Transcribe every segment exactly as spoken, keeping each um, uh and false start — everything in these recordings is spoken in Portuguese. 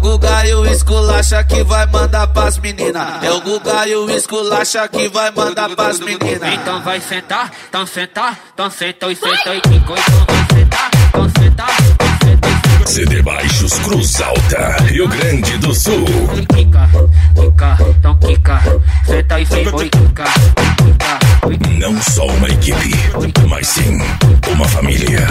Guga e o esculacha que vai mandar pras meninas. É o Guga e o esculacha que vai mandar pras meninas. Então vai sentar, então sentar, então senta e senta e quica. Então vai sentar, então sentar, então senta e quica. C D Baixos Cruz Alta, Rio Grande do Sul. Quica, quica, então quica. Senta e senta e quica. Não só uma equipe, mas sim uma família.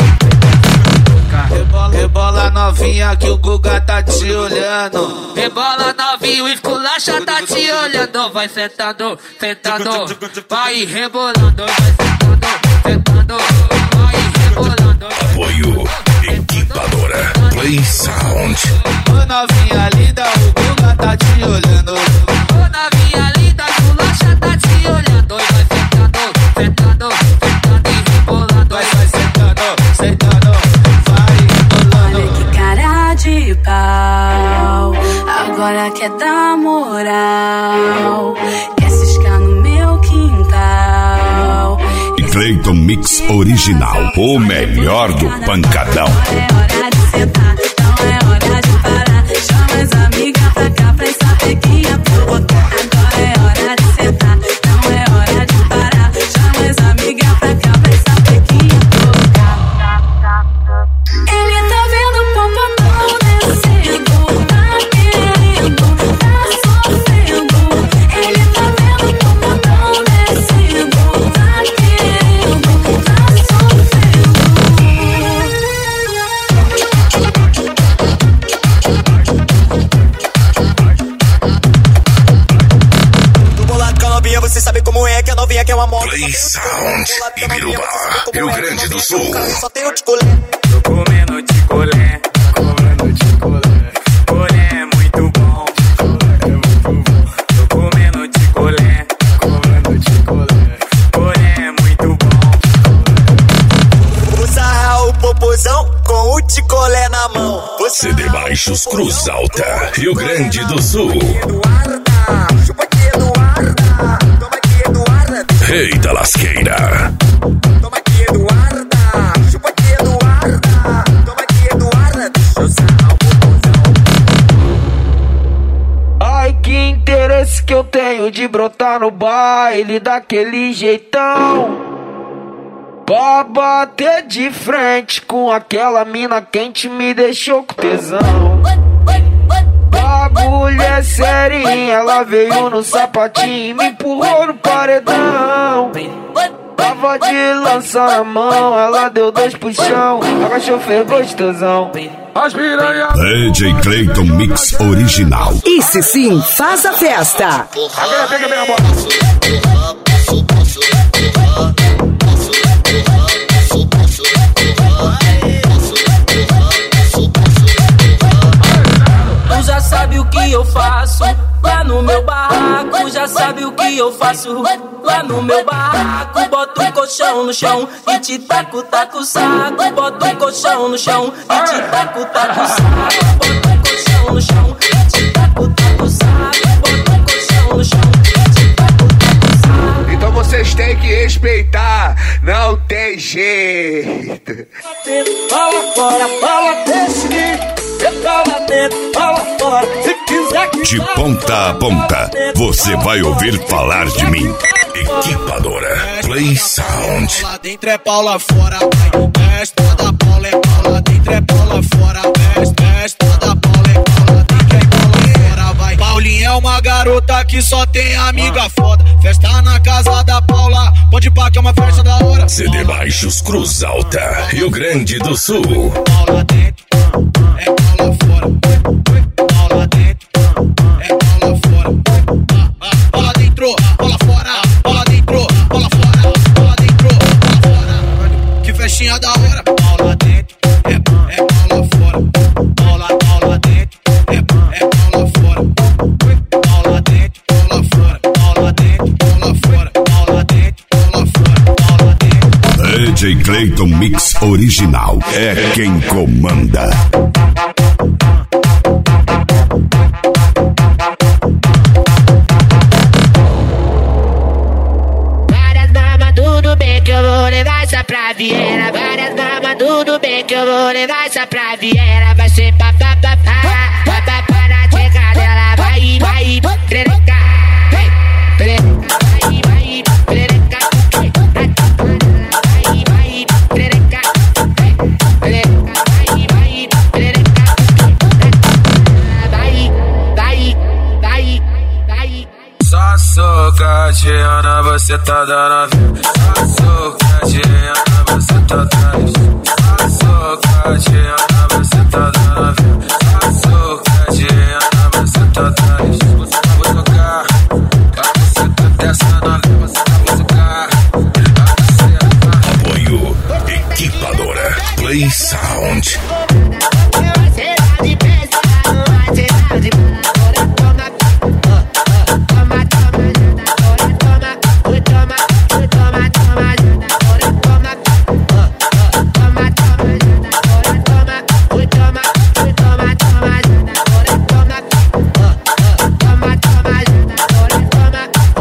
Rebola, rebola novinha que o Guga tá te olhando. Rebola novinho, o esculacha tá te olhando. Vai sentando, sentando, vai rebolando. Vai sentando, sentando, vai rebolando. Apoio Equipadora Play Sound. Ô novinha linda, o Guga tá te olhando. Ô novinha linda, o esculacha tá te olhando. Vai sentando, sentando, sentando e rebolando. Vai, vai sentando, sentando, vai rebolando. Olha que cara de pau, agora quer dar moral. Quer ciscar no meu quintal. Clayton Mix Original, o melhor do pancadão. É hora de sentar, não é hora de parar. Chama as amigas pra cá pra essa pequinha provocar. Agora é hora de sentar, não é hora de parar. Chama as amigas pra cá pra essa pequinha provocar. Ele tá vendo o popotão descendo, tá querendo, tá sofrendo. Ele tá vendo o popotão descendo, tá querendo, tá sofrendo. Do bolado com a novinha, você sabe como é que a novinha quer uma moto. Play Sound, Ibiruba, Rio Grande do Sul. Só tem o ticolé. Tô comendo ticolé, comendo ticolé. Colé é muito bom, é muito bom. Tô comendo ticolé, comendo ticolé. Colé é muito bom. Vou sarrar o popozão com o ticolé na mão. C D Baixos Cruz Alta, Rio Grande do Sul. Eduarda, chupa aqui, Eduarda. Toma aqui, Eduarda. Eita lasqueira. Toma aqui, Eduarda. Chupa aqui, Eduarda. Toma aqui, Eduarda. Deixa eu sarrar o popozão. Ai, que interesse que eu tenho de brotar no baile daquele jeitão. Pra bater de frente com aquela mina quente me deixou com tesão. Bagulho é serinha, ela veio no sapatinho e me empurrou no paredão. Tava de lança na mão, ela deu dois puxão, agachou, fez gostosão. As piranha. D J Clayton Mix Original. Esse sim faz a festa. Agora pega minha bola. Tu já sabe o que eu faço lá no meu barraco. Já sabe o que eu faço lá no meu barraco. Boto o colchão no chão e te taco, taco o saco. Boto o colchão no chão e te taco, taco o saco. Boto o colchão no chão e te taco, taco o saco. Boto o colchão no chão e te taco, taco o saco. Então vocês têm que respeitar, não tem jeito. Fala fora, fala desse. Fala dentro, fala fora. Se quiser que De ponta a ponta, você vai ouvir falar de mim. Equipadora Play Sound. lá dentro é pau lá fora. Desce toda bola é pau lá dentro é pau lá fora. Desce, desce toda bola é pau lá dentro é pau lá fora. Vai. Paulinha é uma garota que só tem amiga foda. Festa na casa da Paula, pode pá que é uma festa da hora. C D Baixos Cruz Alta, Rio Grande do Sul. Pau lá dentro, é pau lá fora. Pau lá dentro, é pau lá fora. Pau lá dentro, pau lá fora. Pau lá dentro, pau lá fora. Pau lá dentro, pau lá fora. Que festinha da hora. Pau lá dentro, é, é pau lá fora. Pau lá, pau lá dentro, é, é pau lá fora. Pau lá dentro, pau lá fora. Pau lá dentro, pau lá fora. Pau lá dentro, pau lá fora. Pau lá dentro. D J Clayton Mix Original é quem comanda. Várias mamas, tudo bem que eu vou levar essa pra Viena. Várias mamas, tudo bem que eu vou levar essa pra Viena. Vai ser papapá, papapá. socadinha, você tá dando. Socadinha, você tá dando. Socadinha, você tá dando. Socadinha, você tá dando. Vou tocar, você tá descendo, você tá tocar. Apoio Equipadora Play Sound.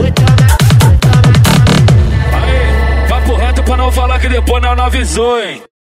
Papo reto pra não falar que depois não avisou, hein?